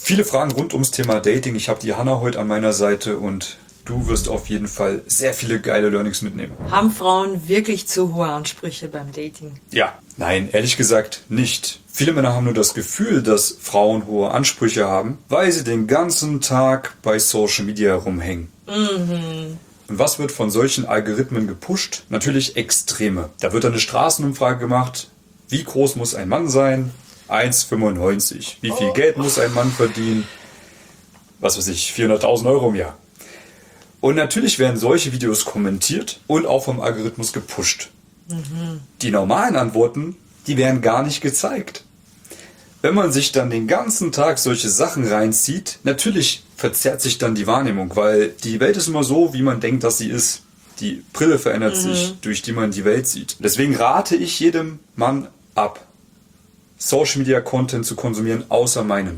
Viele Fragen rund ums Thema Dating. Ich habe die Hanna heute an meiner Seite und du wirst auf jeden Fall sehr viele geile Learnings mitnehmen. Haben Frauen wirklich zu hohe Ansprüche beim Dating? Ja, nein, ehrlich gesagt nicht. Viele Männer haben nur das Gefühl, dass Frauen hohe Ansprüche haben, weil sie den ganzen Tag bei Social Media rumhängen. Und was wird von solchen Algorithmen gepusht? Natürlich Extreme. Da wird dann eine Straßenumfrage gemacht. Wie groß muss ein Mann sein? 1,95. Wie viel Geld muss ein Mann verdienen? Was weiß ich, 400.000 Euro im Jahr. Und natürlich werden solche Videos kommentiert und auch vom Algorithmus gepusht. Die normalen Antworten, die werden gar nicht gezeigt. Wenn man sich dann den ganzen Tag solche Sachen reinzieht, natürlich verzerrt sich dann die Wahrnehmung, weil die Welt ist immer so, wie man denkt, dass sie ist. Die Brille verändert sich, durch die man die Welt sieht. Deswegen rate ich jedem Mann ab, Social Media Content zu konsumieren, außer meinen.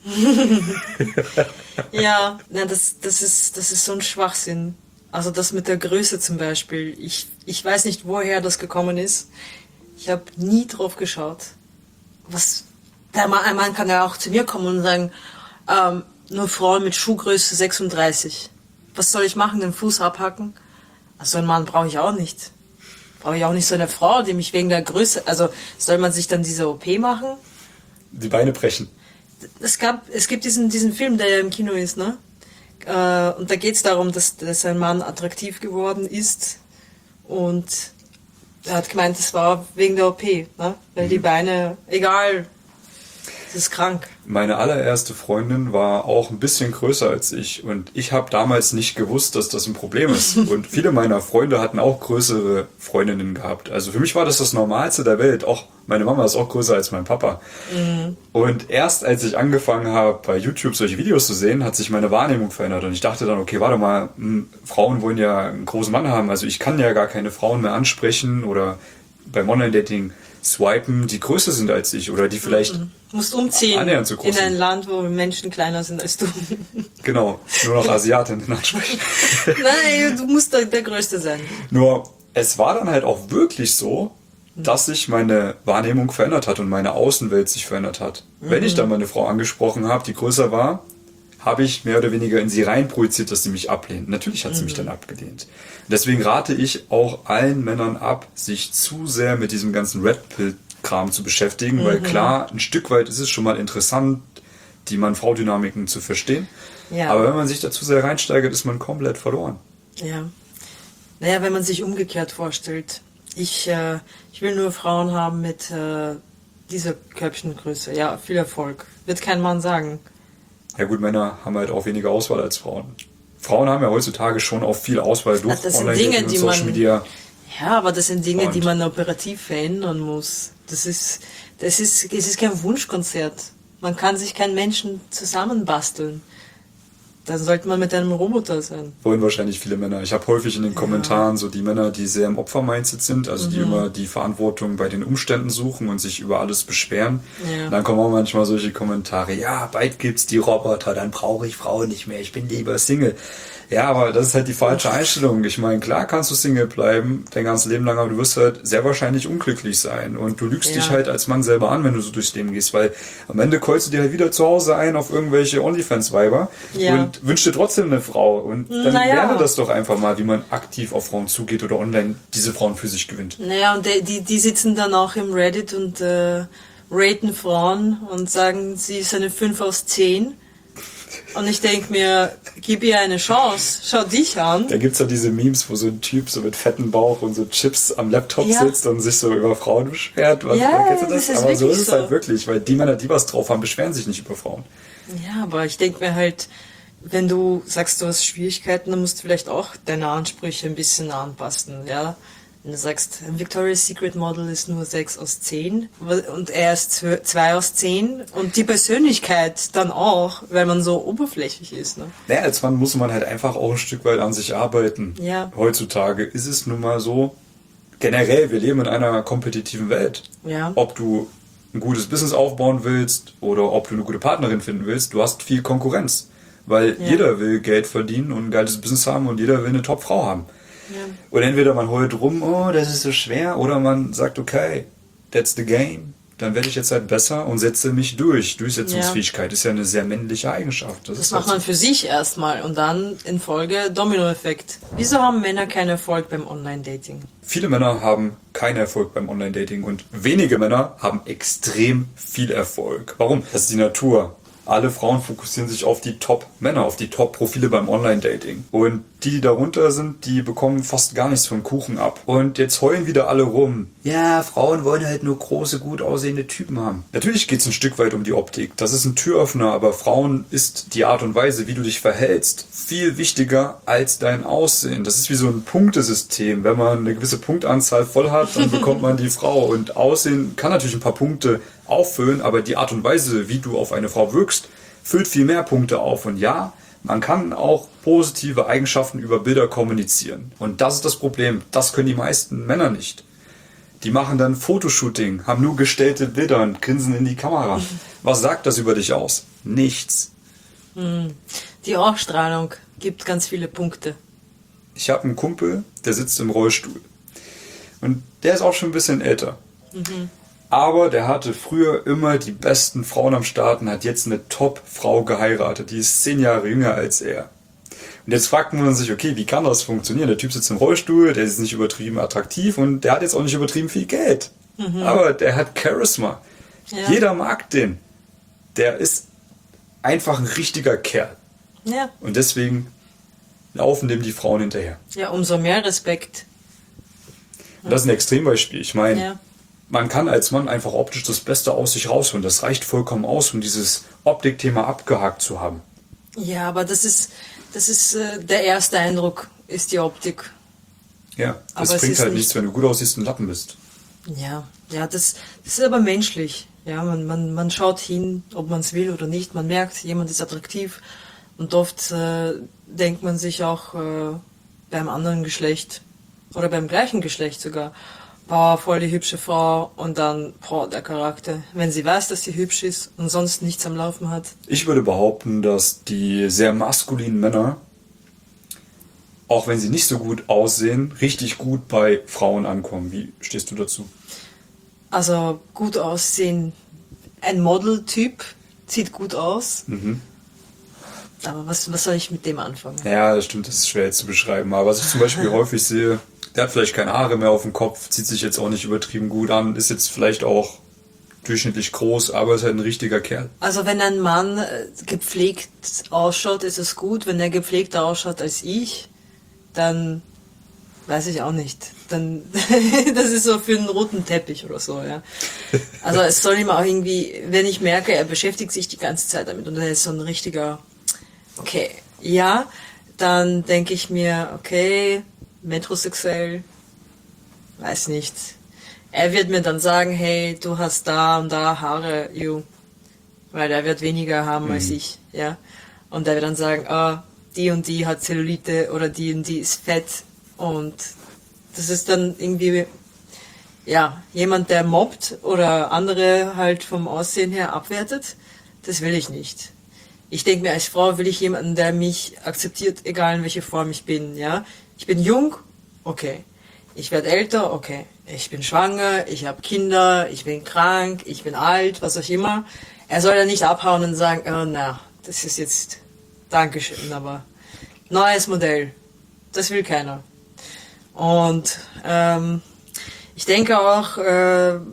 Ja, das ist so ein Schwachsinn. Also das mit der Größe zum Beispiel. Ich weiß nicht, woher das gekommen ist. Ich habe nie drauf geschaut. Ein Mann kann ja auch zu mir kommen und sagen, nur Frauen mit Schuhgröße 36. Was soll ich machen, den Fuß abhacken? Also einen Mann brauche ich auch nicht. Brauche ich auch nicht so eine Frau, die mich wegen der Größe... Also soll man sich dann diese OP machen? Die Beine brechen. Es gibt diesen Film, der ja im Kino ist, ne? Und da geht es darum, dass ein Mann attraktiv geworden ist und er hat gemeint, das war wegen der OP, ne? Weil die Beine, egal, das ist krank. Meine allererste Freundin war auch ein bisschen größer als ich und ich habe damals nicht gewusst, dass das ein Problem ist. Und viele meiner Freunde hatten auch größere Freundinnen gehabt. Also für mich war das Normalste der Welt. Auch meine Mama ist auch größer als mein Papa. Und erst als ich angefangen habe, bei YouTube solche Videos zu sehen, hat sich meine Wahrnehmung verändert. Und ich dachte dann, okay, warte mal, Frauen wollen ja einen großen Mann haben. Also ich kann ja gar keine Frauen mehr ansprechen oder beim Online-Dating swipen, die größer sind als ich oder die vielleicht musst umziehen annähernd so groß in ein sind. Land, wo Menschen kleiner sind als du. Genau, nur noch Asiatinnen ansprechen. Nein, du musst der Größte sein. Nur, es war dann halt auch wirklich so, dass sich meine Wahrnehmung verändert hat und meine Außenwelt sich verändert hat. Wenn ich dann meine Frau angesprochen habe, die größer war, habe ich mehr oder weniger in sie rein projiziert, dass sie mich ablehnt. Natürlich hat sie mich dann abgelehnt. Deswegen rate ich auch allen Männern ab, sich zu sehr mit diesem ganzen Red Pill-Kram zu beschäftigen, weil klar, ein Stück weit ist es schon mal interessant, die Mann-Frau-Dynamiken zu verstehen. Ja. Aber wenn man sich dazu sehr reinsteigert, ist man komplett verloren. Ja. Naja, wenn man sich umgekehrt vorstellt. Ich will nur Frauen haben mit dieser Körbchengröße. Ja, viel Erfolg. Wird kein Mann sagen. Ja gut, Männer haben halt auch weniger Auswahl als Frauen. Frauen haben ja heutzutage schon auch viel Auswahl durch Online-Dating und Social Media. Ja, aber das sind Dinge, die man operativ verändern muss. Das ist kein Wunschkonzert. Man kann sich keinen Menschen zusammenbasteln. Dann sollte man mit einem Roboter sein. Wollen wahrscheinlich viele Männer. Ich habe häufig in den Kommentaren so die Männer, die sehr im Opfer-Mindset sind, also die immer die Verantwortung bei den Umständen suchen und sich über alles beschweren. Ja. Und dann kommen auch manchmal solche Kommentare, ja, bald gibt's die Roboter, dann brauche ich Frauen nicht mehr, ich bin lieber Single. Ja, aber das ist halt die falsche Einstellung. Ich meine, klar kannst du Single bleiben, dein ganzes Leben lang, aber du wirst halt sehr wahrscheinlich unglücklich sein. Und du lügst dich halt als Mann selber an, wenn du so durchs Leben gehst, weil am Ende keulst du dir halt wieder zu Hause ein auf irgendwelche OnlyFans-Weiber und wünschst dir trotzdem eine Frau. Und dann lerne das doch einfach mal, wie man aktiv auf Frauen zugeht oder online diese Frauen für sich gewinnt. Naja, und die sitzen dann auch im Reddit und raten Frauen und sagen, sie ist eine 5 aus 10. Und ich denke mir, gib ihr eine Chance, schau dich an. Da gibt's ja diese Memes, wo so ein Typ so mit fettem Bauch und so Chips am Laptop sitzt und sich so über Frauen beschwert. Kennst du das? Aber so ist es halt wirklich, weil die Männer, die was drauf haben, beschweren sich nicht über Frauen. Ja, aber ich denke mir halt, wenn du sagst, du hast Schwierigkeiten, dann musst du vielleicht auch deine Ansprüche ein bisschen anpassen, ja. Wenn du sagst, ein Victoria's Secret Model ist nur 6 aus 10 und er ist 2 aus 10 und die Persönlichkeit dann auch, weil man so oberflächlich ist. Ne? Naja, als Mann muss man halt einfach auch ein Stück weit an sich arbeiten. Ja. Heutzutage ist es nun mal so, generell, wir leben in einer kompetitiven Welt. Ja. Ob du ein gutes Business aufbauen willst oder ob du eine gute Partnerin finden willst, du hast viel Konkurrenz. Weil jeder will Geld verdienen und ein geiles Business haben und jeder will eine Top-Frau haben. Ja. Und entweder man heult rum, oh, das ist so schwer, oder man sagt, okay, that's the game. dann werde ich jetzt halt besser und setze mich durch. Durchsetzungsfähigkeit ist ja eine sehr männliche Eigenschaft. Das macht man für sich erstmal und dann in Folge Dominoeffekt. Wieso haben Männer keinen Erfolg beim Online-Dating? Viele Männer haben keinen Erfolg beim Online-Dating und wenige Männer haben extrem viel Erfolg. Warum? Das ist die Natur. Alle Frauen fokussieren sich auf die Top-Männer, auf die Top-Profile beim Online-Dating. Und die darunter sind, die bekommen fast gar nichts vom Kuchen ab. Und jetzt heulen wieder alle rum. Ja, Frauen wollen halt nur große, gut aussehende Typen haben. Natürlich geht es ein Stück weit um die Optik. Das ist ein Türöffner, aber Frauen ist die Art und Weise, wie du dich verhältst, viel wichtiger als dein Aussehen. Das ist wie so ein Punktesystem. Wenn man eine gewisse Punktanzahl voll hat, dann bekommt man die Frau. Und Aussehen kann natürlich ein paar Punkte auffüllen, aber die Art und Weise, wie du auf eine Frau wirkst, füllt viel mehr Punkte auf. Und ja, man kann auch positive Eigenschaften über Bilder kommunizieren. Und das ist das Problem. Das können die meisten Männer nicht. Die machen dann Fotoshooting, haben nur gestellte Bilder und grinsen in die Kamera. Was sagt das über dich aus? Nichts. Die Ausstrahlung gibt ganz viele Punkte. Ich habe einen Kumpel, der sitzt im Rollstuhl. Und der ist auch schon ein bisschen älter. Aber der hatte früher immer die besten Frauen am Start und hat jetzt eine Top-Frau geheiratet. Die ist 10 Jahre jünger als er. Und jetzt fragt man sich, okay, wie kann das funktionieren? Der Typ sitzt im Rollstuhl, der ist nicht übertrieben attraktiv und der hat jetzt auch nicht übertrieben viel Geld. Aber der hat Charisma. Ja. Jeder mag den. Der ist einfach ein richtiger Kerl. Ja. Und deswegen laufen dem die Frauen hinterher. Ja, umso mehr Respekt. Und das ist ein Extrembeispiel. Ich meine, man kann als Mann einfach optisch das Beste aus sich rausholen. Das reicht vollkommen aus, um dieses Optikthema abgehakt zu haben. Ja, aber das ist der erste Eindruck, ist die Optik. Ja, das bringt halt nichts, wenn du gut aussiehst und Lappen bist. Ja, das ist aber menschlich. Ja, man schaut hin, ob man es will oder nicht. Man merkt, jemand ist attraktiv. Und oft denkt man sich auch beim anderen Geschlecht oder beim gleichen Geschlecht sogar, boah, voll die hübsche Frau und dann, boah, der Charakter. Wenn sie weiß, dass sie hübsch ist und sonst nichts am Laufen hat. Ich würde behaupten, dass die sehr maskulinen Männer, auch wenn sie nicht so gut aussehen, richtig gut bei Frauen ankommen. Wie stehst du dazu? Also gut aussehen, ein Model-Typ sieht gut aus. Aber was soll ich mit dem anfangen? Ja, das stimmt, das ist schwer jetzt zu beschreiben. Aber was ich zum Beispiel häufig sehe, der hat vielleicht keine Haare mehr auf dem Kopf, zieht sich jetzt auch nicht übertrieben gut an, ist jetzt vielleicht auch durchschnittlich groß, aber ist halt ein richtiger Kerl. Also wenn ein Mann gepflegt ausschaut, ist es gut. Wenn er gepflegter ausschaut als ich, dann weiß ich auch nicht. Dann das ist so für einen roten Teppich oder so, ja. Also es soll ihm auch irgendwie, wenn ich merke, er beschäftigt sich die ganze Zeit damit und er ist so ein richtiger, okay, ja, dann denke ich mir, okay, metrosexuell, weiß nicht. Er wird mir dann sagen, hey, du hast da und da Haare, weil er wird weniger haben als ich, ja. Und er wird dann sagen, die und die hat Zellulite oder die und die ist fett und das ist dann irgendwie, ja, jemand, der mobbt oder andere halt vom Aussehen her abwertet, das will ich nicht. Ich denke mir, als Frau will ich jemanden, der mich akzeptiert, egal in welcher Form ich bin, ja. Ich bin jung, okay. Ich werde älter, okay. Ich bin schwanger, ich habe Kinder, ich bin krank, ich bin alt, was auch immer. Er soll ja nicht abhauen und sagen, oh, na, das ist jetzt Dankeschön, aber neues Modell, das will keiner. Und ich denke auch, ein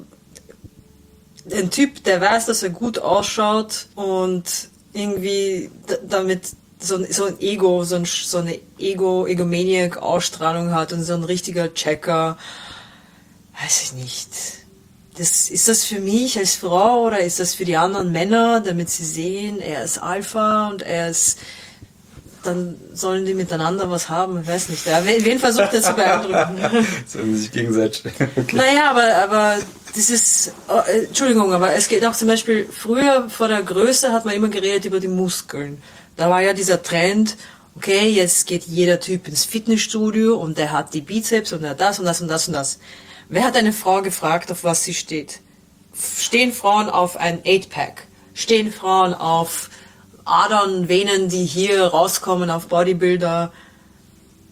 Typ, der weiß, dass er gut ausschaut und irgendwie damit so ein Ego, so eine Egomaniac-Ausstrahlung hat und so ein richtiger Checker, weiß ich nicht. Ist das für mich als Frau oder ist das für die anderen Männer, damit sie sehen, er ist Alpha und er ist, dann sollen die miteinander was haben, ich weiß nicht. Wen versucht er zu beeindrucken? Sollen sich gegenseitig. Okay. Naja, aber das ist, Entschuldigung, aber es geht auch zum Beispiel, früher vor der Größe hat man immer geredet über die Muskeln. Da war ja dieser Trend, okay, jetzt geht jeder Typ ins Fitnessstudio und der hat die Bizeps und er hat das und das und das und das. Wer hat eine Frau gefragt, auf was sie steht? Stehen Frauen auf ein 8-Pack? Stehen Frauen auf Adern, Venen, die hier rauskommen, auf Bodybuilder?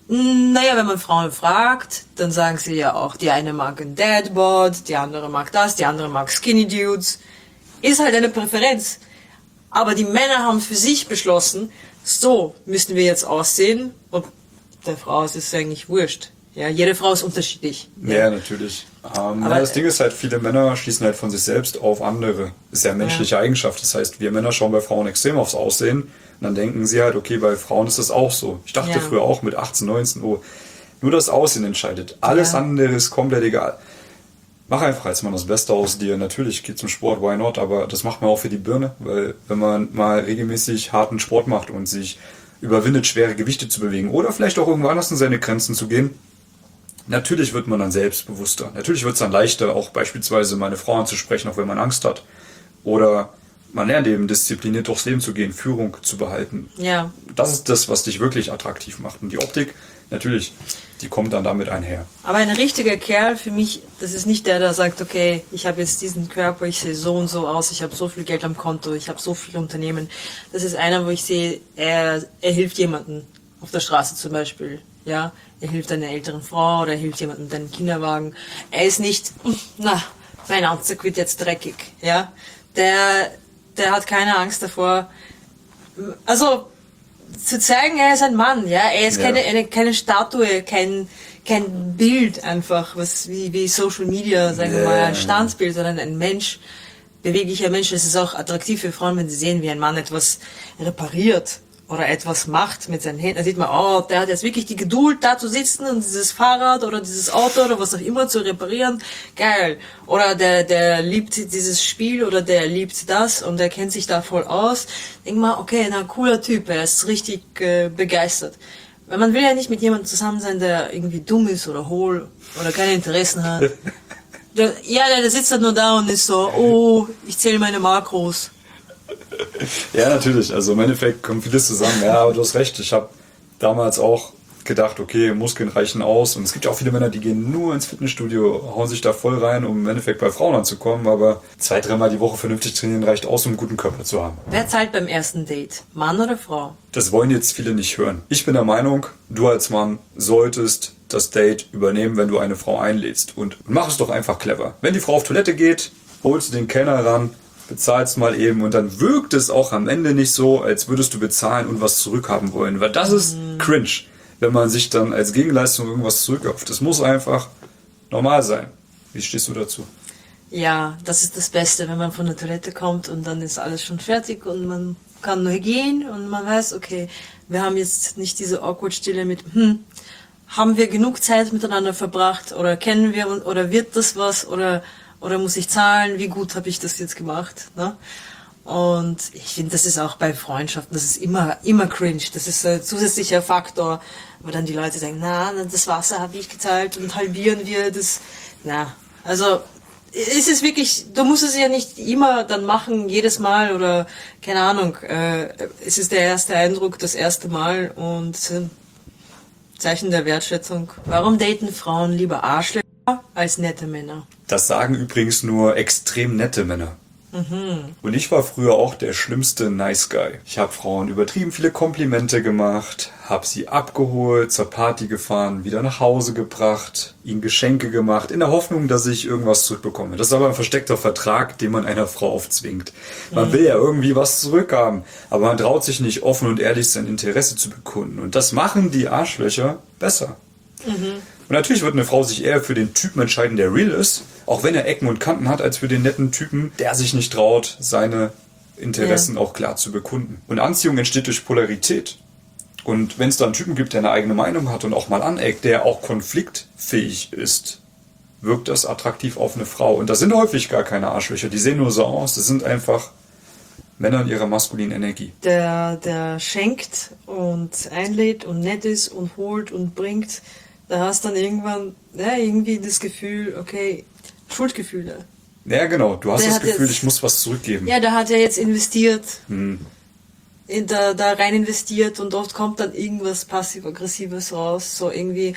Naja, wenn man Frauen fragt, dann sagen sie ja auch, die eine mag ein Dadbod, die andere mag das, die andere mag Skinny Dudes. Ist halt eine Präferenz. Aber die Männer haben für sich beschlossen, so müssen wir jetzt aussehen. Und der Frau ist es eigentlich wurscht. Ja, jede Frau ist unterschiedlich. Ja, natürlich. Aber das Ding ist halt, viele Männer schließen halt von sich selbst auf andere. Das ist ja eine menschliche Eigenschaft. Das heißt, wir Männer schauen bei Frauen extrem aufs Aussehen. Und dann denken sie halt, okay, bei Frauen ist das auch so. Ich dachte früher auch mit 18, 19, oh, nur das Aussehen entscheidet. Alles andere ist komplett egal. Mach einfach als Mann das Beste aus dir. Natürlich geht zum Sport, why not? Aber das macht man auch für die Birne. Weil wenn man mal regelmäßig harten Sport macht und sich überwindet, schwere Gewichte zu bewegen oder vielleicht auch irgendwo anders in seine Grenzen zu gehen, natürlich wird man dann selbstbewusster. Natürlich wird es dann leichter, auch beispielsweise meine Frau anzusprechen, auch wenn man Angst hat. Oder man lernt eben diszipliniert durchs Leben zu gehen, Führung zu behalten. Ja. Das ist das, was dich wirklich attraktiv macht. Und die Optik, natürlich, die kommt dann damit einher. Aber ein richtiger Kerl für mich, das ist nicht der sagt, okay, ich habe jetzt diesen Körper, ich sehe so und so aus, ich habe so viel Geld am Konto, ich habe so viele Unternehmen. Das ist einer, wo ich sehe, er hilft jemandem auf der Straße zum Beispiel. Ja, er hilft einer älteren Frau oder er hilft jemandem mit einem Kinderwagen. Er ist nicht, mein Anzug wird jetzt dreckig. Ja, der hat keine Angst davor. Also zu zeigen, er ist ein Mann, ja, er ist keine Statue, kein Bild einfach, was wie Social Media, sagen wir mal, ein Standbild, sondern ein Mensch, beweglicher Mensch. Es ist auch attraktiv für Frauen, wenn sie sehen, wie ein Mann etwas repariert oder etwas macht mit seinen Händen. Da sieht man, oh, der hat jetzt wirklich die Geduld, da zu sitzen und dieses Fahrrad oder dieses Auto oder was auch immer zu reparieren. Geil. Oder der liebt dieses Spiel oder der liebt das und der kennt sich da voll aus. Denk mal, okay, na, cooler Typ, er ist richtig begeistert. Weil man will ja nicht mit jemandem zusammen sein, der irgendwie dumm ist oder hohl oder keine Interessen hat. Der sitzt dann nur da und ist so, oh, ich zähle meine Makros. Ja, natürlich. Also im Endeffekt kommt vieles zusammen. Ja, aber du hast recht. Ich habe damals auch gedacht, okay, Muskeln reichen aus. Und es gibt ja auch viele Männer, die gehen nur ins Fitnessstudio, hauen sich da voll rein, um im Endeffekt bei Frauen anzukommen. Aber 2-3 Mal die Woche vernünftig trainieren reicht aus, um einen guten Körper zu haben. Wer zahlt beim ersten Date? Mann oder Frau? Das wollen jetzt viele nicht hören. Ich bin der Meinung, du als Mann solltest das Date übernehmen, wenn du eine Frau einlädst. Und mach es doch einfach clever. Wenn die Frau auf Toilette geht, holst du den Kellner ran, bezahlst mal eben und dann wirkt es auch am Ende nicht so, als würdest du bezahlen und was zurückhaben wollen. Weil das ist cringe, wenn man sich dann als Gegenleistung irgendwas zurückkauft. Das muss einfach normal sein. Wie stehst du dazu? Ja, das ist das Beste, wenn man von der Toilette kommt und dann ist alles schon fertig und man kann nur gehen und man weiß, okay, wir haben jetzt nicht diese awkward Stille mit, haben wir genug Zeit miteinander verbracht oder kennen wir uns oder wird das was oder muss ich zahlen, wie gut habe ich das jetzt gemacht, ne? Und ich finde, das ist auch bei Freundschaften, das ist immer cringe, das ist ein zusätzlicher Faktor, wo dann die Leute sagen, na, das Wasser habe ich gezahlt und halbieren wir das, also es ist wirklich, du musst es ja nicht immer dann machen, jedes Mal oder keine Ahnung, es ist der erste Eindruck, das erste Mal und Zeichen der Wertschätzung. Warum daten Frauen lieber Arschlöcher als nette Männer? Das sagen übrigens nur extrem nette Männer. Und ich war früher auch der schlimmste Nice Guy. Ich habe Frauen übertrieben viele Komplimente gemacht, habe sie abgeholt, zur Party gefahren, wieder nach Hause gebracht, ihnen Geschenke gemacht, in der Hoffnung, dass ich irgendwas zurückbekomme. Das ist aber ein versteckter Vertrag, den man einer Frau aufzwingt. Man will ja irgendwie was zurückhaben, aber man traut sich nicht offen und ehrlich sein Interesse zu bekunden. Und das machen die Arschlöcher besser. Und natürlich wird eine Frau sich eher für den Typen entscheiden, der real ist, auch wenn er Ecken und Kanten hat, als für den netten Typen, der sich nicht traut, seine Interessen auch klar zu bekunden. Und Anziehung entsteht durch Polarität. Und wenn es da einen Typen gibt, der eine eigene Meinung hat und auch mal aneckt, der auch konfliktfähig ist, wirkt das attraktiv auf eine Frau. Und das sind häufig gar keine Arschlöcher, die sehen nur so aus, das sind einfach Männer in ihrer maskulinen Energie. Der schenkt und einlädt und nett ist und holt und bringt, da hast dann irgendwann irgendwie das Gefühl, okay, Schuldgefühle. Ja, genau. Du hast das Gefühl, ich muss was zurückgeben. Ja, da hat er jetzt investiert, da rein investiert und oft kommt dann irgendwas passiv-aggressives raus, so irgendwie,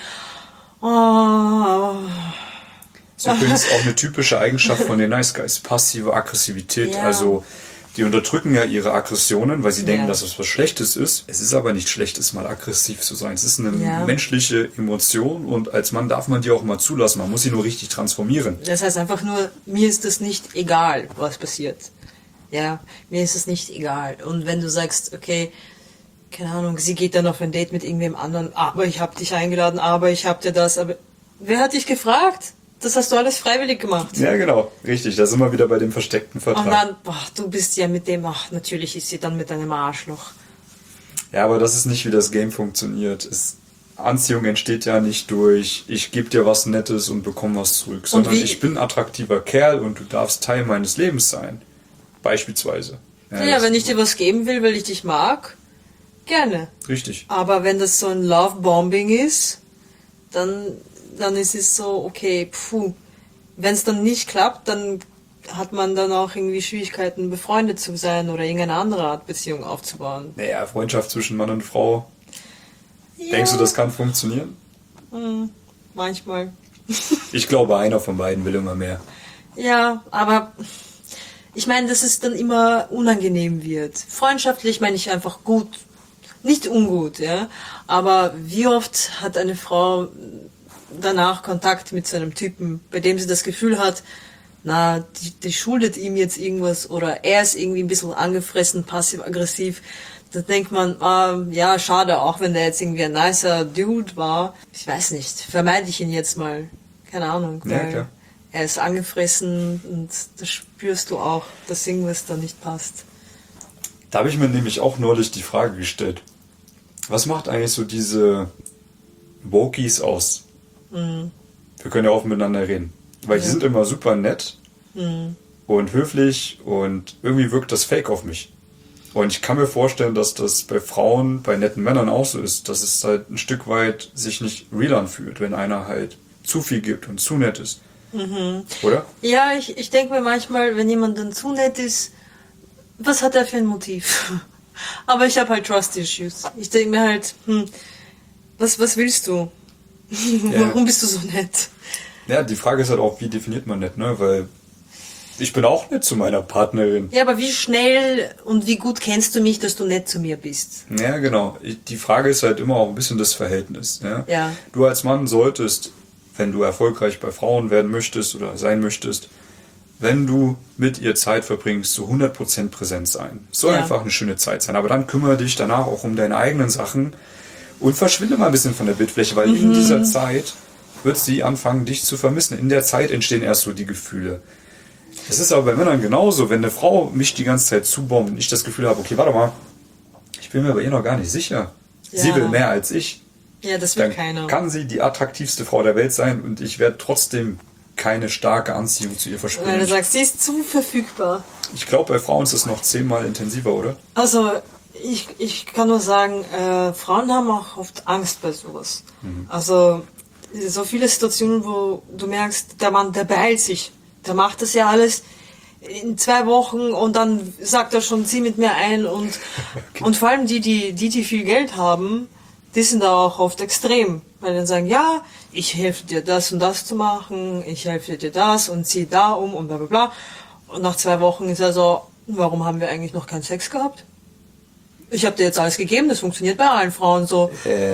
Das ist übrigens auch eine typische Eigenschaft von den Nice Guys, passive Aggressivität. Ja. Also Die unterdrücken ja ihre Aggressionen, weil sie denken, Ja. dass es was Schlechtes ist. Es ist aber nicht Schlechtes, mal aggressiv zu sein. Es ist eine Ja. menschliche Emotion und als Mann darf man die auch mal zulassen. Man muss sie nur richtig transformieren. Das heißt einfach nur, mir ist es nicht egal, was passiert. Ja, mir ist es nicht egal. Und wenn du sagst, okay, keine Ahnung, sie geht dann auf ein Date mit irgendwem anderen, aber ich habe dich eingeladen, aber ich habe dir das, aber wer hat dich gefragt? Das hast du alles freiwillig gemacht. Ja, genau. Richtig. Da sind wir wieder bei dem versteckten Vertrag. Und dann, boah, du bist ja mit dem, ach, natürlich ist sie dann mit einem Arschloch. Ja, aber das ist nicht, wie das Game funktioniert. Anziehung entsteht ja nicht durch, ich gebe dir was Nettes und bekomme was zurück, sondern ich bin ein attraktiver Kerl und du darfst Teil meines Lebens sein. Beispielsweise. Ja, wenn ich dir was geben will, weil ich dich mag, gerne. Richtig. Aber wenn das so ein Love-Bombing ist, dann ist es so, okay, wenn es dann nicht klappt, dann hat man dann auch irgendwie Schwierigkeiten, befreundet zu sein oder irgendeine andere Art Beziehung aufzubauen. Naja, Freundschaft zwischen Mann und Frau. Ja. Denkst du, das kann funktionieren? Manchmal. Ich glaube, einer von beiden will immer mehr. Ja, aber ich meine, dass es dann immer unangenehm wird. Freundschaftlich meine ich einfach gut, nicht ungut, ja. Aber wie oft hat eine Frau danach Kontakt mit so einem Typen, bei dem sie das Gefühl hat, na, die schuldet ihm jetzt irgendwas oder er ist irgendwie ein bisschen angefressen, passiv-aggressiv. Da denkt man, ja, schade, auch wenn der jetzt irgendwie ein nicer Dude war. Ich weiß nicht, vermeide ich ihn jetzt mal. Keine Ahnung, Ja, weil klar. er ist angefressen und das spürst du auch, dass irgendwas da nicht passt. Da habe ich mir nämlich auch neulich die Frage gestellt. Was macht eigentlich so diese Wokies aus? Wir können ja auch miteinander reden. Weil die sind immer super nett und höflich und irgendwie wirkt das fake auf mich. Und ich kann mir vorstellen, dass das bei Frauen, bei netten Männern auch so ist, dass es halt ein Stück weit sich nicht real anfühlt, wenn einer halt zu viel gibt und zu nett ist. Oder? Ja, ich denke mir manchmal, wenn jemand dann zu nett ist, was hat er für ein Motiv? Aber ich habe halt Trust Issues. Ich denke mir halt, was willst du? Warum bist du so nett? Ja, die Frage ist halt auch, wie definiert man nett, ne? Weil ich bin auch nett zu meiner Partnerin. Ja, aber wie schnell und wie gut kennst du mich, dass du nett zu mir bist? Ja, genau. Die Frage ist halt immer auch ein bisschen das Verhältnis. Ja? Ja. Du als Mann solltest, wenn du erfolgreich bei Frauen werden möchtest oder sein möchtest, wenn du mit ihr Zeit verbringst, zu 100% präsent sein. Es soll Ja. einfach eine schöne Zeit sein. Aber dann kümmere dich danach auch um deine eigenen Sachen und verschwinde mal ein bisschen von der Bildfläche, weil in dieser Zeit wird sie anfangen, dich zu vermissen. In der Zeit entstehen erst so die Gefühle. Das ist aber bei Männern genauso. Wenn eine Frau mich die ganze Zeit zubombt und ich das Gefühl habe, okay, warte mal, ich bin mir bei ihr noch gar nicht sicher. Sie Ja. will mehr als ich. Ja, das will Dann keiner. kann sie die attraktivste Frau der Welt sein und ich werde trotzdem keine starke Anziehung zu ihr Weil verspüren. du sagst, sie ist zu verfügbar. Ich glaube, bei Frauen ist es noch 10-mal intensiver, oder? Also, ich kann nur sagen, Frauen haben auch oft Angst bei sowas. Also, so viele Situationen, wo du merkst, der Mann, der beeilt sich. Der macht das ja alles in 2 Wochen und dann sagt er schon, zieh mit mir ein und vor allem die viel Geld haben, die sind da auch oft extrem. Weil dann sagen, ja, ich helfe dir das und das zu machen, ich helfe dir das und zieh da um und bla bla bla. Und nach 2 Wochen ist er so, warum haben wir eigentlich noch keinen Sex gehabt? Ich habe dir jetzt alles gegeben, das funktioniert bei allen Frauen so.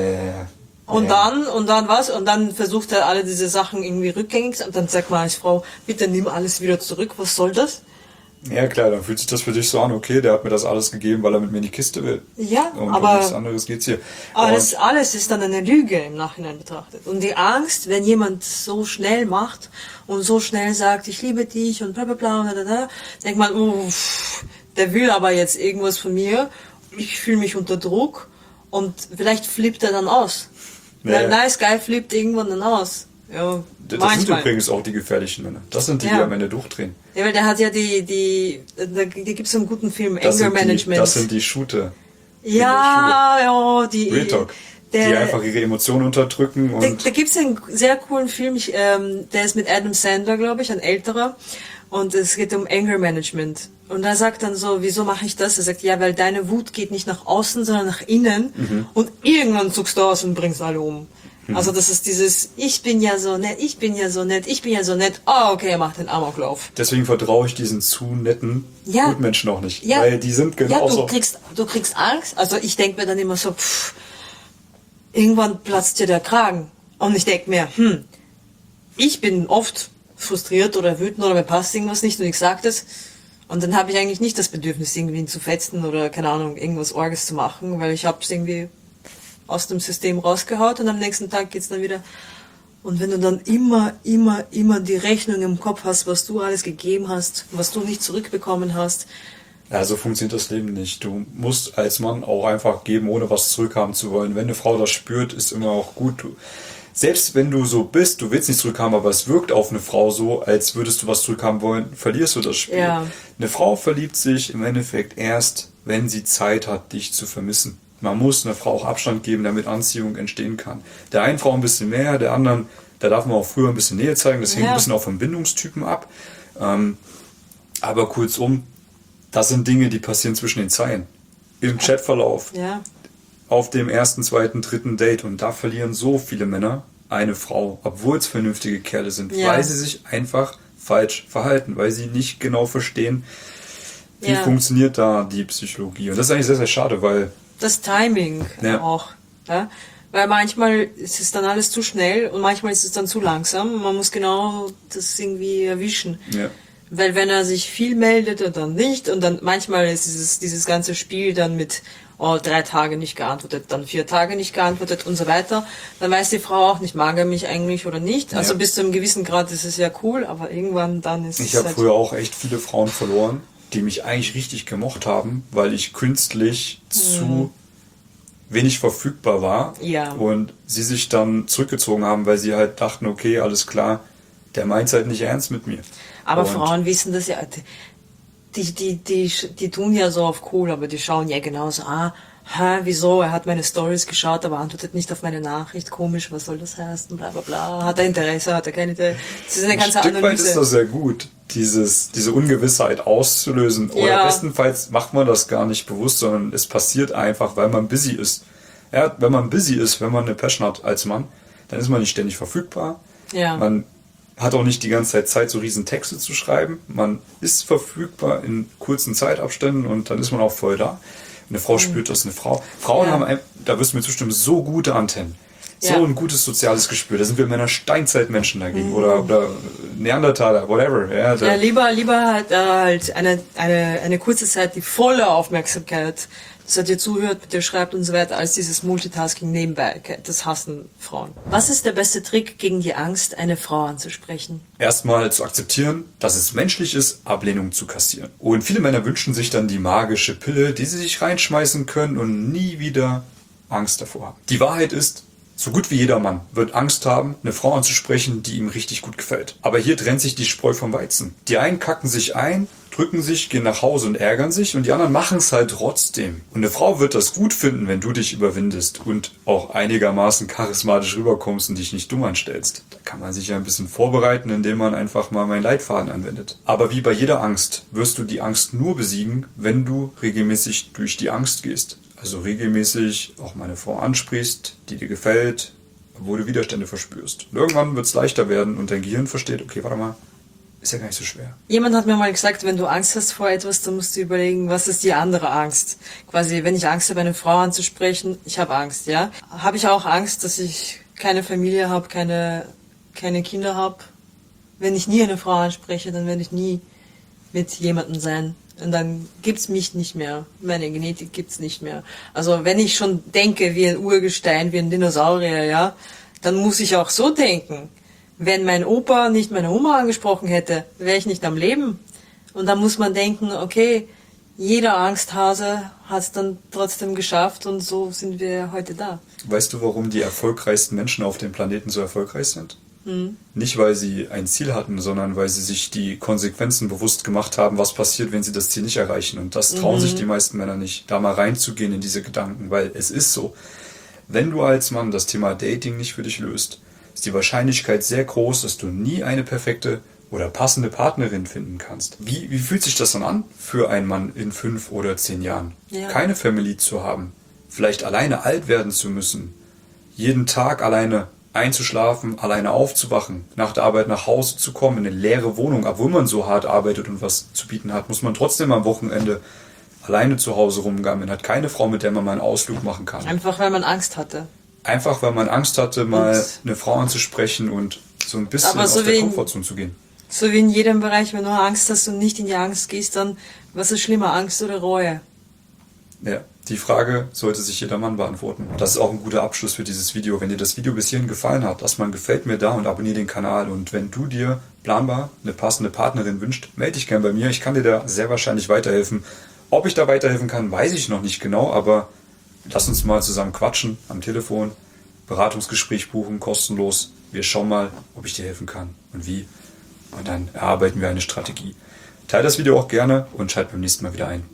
Und dann was? Und dann versucht er alle diese Sachen irgendwie rückgängig und dann sagt man als Frau, bitte nimm alles wieder zurück, was soll das? Ja klar, dann fühlt sich das für dich so an, okay, der hat mir das alles gegeben, weil er mit mir in die Kiste will. Ja, Und um aber nichts anderes geht's hier. alles ist dann eine Lüge im Nachhinein betrachtet. Und die Angst, wenn jemand so schnell macht und so schnell sagt, ich liebe dich und bla bla bla und da, denkt man, der will aber jetzt irgendwas von mir, ich fühle mich unter Druck und vielleicht flippt er dann aus. Ja. Der Nice Guy flippt irgendwann dann aus. Ja, Das sind manchmal. übrigens auch die gefährlichen Männer. Das sind die, die Ja. am Ende durchdrehen. Ja, weil der hat ja da gibt's so einen guten Film, Das Anger sind Management. Das sind die Shooter. ja, die Real Talk. Die einfach ihre Emotionen unterdrücken und Da gibt's einen sehr coolen Film, der ist mit Adam Sandler, glaube ich, ein älterer. Und es geht um Anger Management. Und er sagt dann so, wieso mache ich das? Er sagt, ja, weil deine Wut geht nicht nach außen, sondern nach innen. Und irgendwann zuckst du aus und bringst alle um. Also das ist dieses, ich bin ja so nett, ich bin ja so nett, ich bin ja so nett. Oh, okay, er macht den Amoklauf. Deswegen vertraue ich diesen zu netten Gutmenschen auch nicht. Ja. Weil die sind genauso. Ja, du kriegst Angst. Also ich denke mir dann immer so, irgendwann platzt dir der Kragen. Und ich denke mir, ich bin oft frustriert oder wütend oder mir passt irgendwas nicht und ich sage das. Und dann habe ich eigentlich nicht das Bedürfnis, irgendwie ihn zu fetzen oder, keine Ahnung, irgendwas Orges zu machen, weil ich habe es irgendwie aus dem System rausgehaut und am nächsten Tag geht's dann wieder. Und wenn du dann immer die Rechnung im Kopf hast, was du alles gegeben hast, was du nicht zurückbekommen hast. Ja, so funktioniert das Leben nicht. Du musst als Mann auch einfach geben, ohne was zurückhaben zu wollen. Wenn eine Frau das spürt, ist immer auch gut. Selbst wenn du so bist, du willst nicht zurückhaben, aber es wirkt auf eine Frau so, als würdest du was zurückhaben wollen, verlierst du das Spiel. Ja. Eine Frau verliebt sich im Endeffekt erst, wenn sie Zeit hat, dich zu vermissen. Man muss einer Frau auch Abstand geben, damit Anziehung entstehen kann. Der einen Frau ein bisschen mehr, der anderen, da darf man auch früher ein bisschen Nähe zeigen. Das hängt ein bisschen auch vom Bindungstypen ab. Aber kurzum, das sind Dinge, die passieren zwischen den Zeilen. Im Chatverlauf, auf dem ersten, zweiten, dritten Date. Und da verlieren so viele Männer eine Frau, obwohl es vernünftige Kerle sind, weil sie sich einfach falsch verhalten, weil sie nicht genau verstehen, wie funktioniert da die Psychologie. Und das ist eigentlich sehr, sehr schade, weil das Timing auch. Ja? Weil manchmal ist es dann alles zu schnell und manchmal ist es dann zu langsam. Man muss genau das irgendwie erwischen. Ja. Weil wenn er sich viel meldet und dann nicht und dann manchmal ist dieses ganze Spiel dann mit 3 Tage nicht geantwortet, dann 4 Tage nicht geantwortet und so weiter, dann weiß die Frau auch nicht, mag er mich eigentlich oder nicht. Also bis zu einem gewissen Grad ist es ja cool, aber irgendwann dann ist es Ich habe früher auch echt viele Frauen verloren, die mich eigentlich richtig gemocht haben, weil ich künstlich zu wenig verfügbar war und sie sich dann zurückgezogen haben, weil sie halt dachten, okay, alles klar, der meint halt nicht ernst mit mir. Aber Frauen wissen das ja, die tun ja so auf cool, aber die schauen ja genauso, wieso, er hat meine Stories geschaut, aber antwortet nicht auf meine Nachricht, komisch, was soll das heißen, bla bla bla, hat er Interesse, hat er kein Interesse, das ist eine ganze Analyse. Ein Stück weit ist das sehr gut, diese Ungewissheit auszulösen, oder bestenfalls macht man das gar nicht bewusst, sondern es passiert einfach, weil man busy ist. Ja, wenn man busy ist, wenn man eine Passion hat als Mann, dann ist man nicht ständig verfügbar, man hat auch nicht die ganze Zeit so riesen Texte zu schreiben, man ist verfügbar in kurzen Zeitabständen und dann ist man auch voll da. Eine Frau spürt das, Frauen haben, da wirst du mir zustimmen, so gute Antennen. So ein gutes soziales Gespür. Da sind wir Männer Steinzeitmenschen dagegen. Oder Neandertaler, whatever. Ja, lieber halt eine kurze Zeit, die volle Aufmerksamkeit, dass er dir zuhört, mit dir schreibt und so weiter, als dieses Multitasking nebenbei. Das hassen Frauen. Was ist der beste Trick gegen die Angst, eine Frau anzusprechen? Erstmal zu akzeptieren, dass es menschlich ist, Ablehnung zu kassieren. Und viele Männer wünschen sich dann die magische Pille, die sie sich reinschmeißen können und nie wieder Angst davor haben. Die Wahrheit ist, so gut wie jeder Mann wird Angst haben, eine Frau anzusprechen, die ihm richtig gut gefällt. Aber hier trennt sich die Spreu vom Weizen. Die einen kacken sich ein, drücken sich, gehen nach Hause und ärgern sich und die anderen machen es halt trotzdem. Und eine Frau wird das gut finden, wenn du dich überwindest und auch einigermaßen charismatisch rüberkommst und dich nicht dumm anstellst. Da kann man sich ja ein bisschen vorbereiten, indem man einfach mal meinen Leitfaden anwendet. Aber wie bei jeder Angst wirst du die Angst nur besiegen, wenn du regelmäßig durch die Angst gehst. Also regelmäßig auch mal eine Frau ansprichst, die dir gefällt, wo du Widerstände verspürst. Und irgendwann wird es leichter werden und dein Gehirn versteht, okay, warte mal, ist ja gar nicht so schwer. Jemand hat mir mal gesagt, wenn du Angst hast vor etwas, dann musst du überlegen, was ist die andere Angst. Quasi, wenn ich Angst habe, eine Frau anzusprechen, ich habe Angst, ja. Habe ich auch Angst, dass ich keine Familie habe, keine Kinder habe. Wenn ich nie eine Frau anspreche, dann werde ich nie mit jemandem sein. Und dann gibt's mich nicht mehr. Meine Genetik gibt's nicht mehr. Also wenn ich schon denke wie ein Urgestein, wie ein Dinosaurier, ja, dann muss ich auch so denken. Wenn mein Opa nicht meine Oma angesprochen hätte, wäre ich nicht am Leben. Und dann muss man denken, okay, jeder Angsthase hat es dann trotzdem geschafft und so sind wir heute da. Weißt du, warum die erfolgreichsten Menschen auf dem Planeten so erfolgreich sind? Nicht, weil sie ein Ziel hatten, sondern weil sie sich die Konsequenzen bewusst gemacht haben, was passiert, wenn sie das Ziel nicht erreichen. Und das trauen sich die meisten Männer nicht, da mal reinzugehen in diese Gedanken, weil es ist so. Wenn du als Mann das Thema Dating nicht für dich löst, ist die Wahrscheinlichkeit sehr groß, dass du nie eine perfekte oder passende Partnerin finden kannst. Wie fühlt sich das dann an für einen Mann in 5 oder 10 Jahren? Ja. Keine Family zu haben, vielleicht alleine alt werden zu müssen, jeden Tag alleine einzuschlafen, alleine aufzuwachen, nach der Arbeit nach Hause zu kommen, in eine leere Wohnung, obwohl man so hart arbeitet und was zu bieten hat, muss man trotzdem am Wochenende alleine zu Hause rumgammeln, hat keine Frau, mit der man mal einen Ausflug machen kann. Einfach, weil man Angst hatte. Einfach, weil man Angst hatte, mal eine Frau anzusprechen und so ein bisschen aus der Komfortzone zu gehen. So wie in jedem Bereich, wenn du Angst hast und nicht in die Angst gehst, dann was ist schlimmer, Angst oder Reue? Ja, die Frage sollte sich jeder Mann beantworten. Das ist auch ein guter Abschluss für dieses Video. Wenn dir das Video bis hierhin gefallen hat, lass mal ein Gefällt mir da und abonniere den Kanal. Und wenn du dir planbar eine passende Partnerin wünschst, melde dich gern bei mir. Ich kann dir da sehr wahrscheinlich weiterhelfen. Ob ich da weiterhelfen kann, weiß ich noch nicht genau, aber lass uns mal zusammen quatschen am Telefon, Beratungsgespräch buchen, kostenlos. Wir schauen mal, ob ich dir helfen kann und wie. Und dann erarbeiten wir eine Strategie. Teile das Video auch gerne und schalt beim nächsten Mal wieder ein.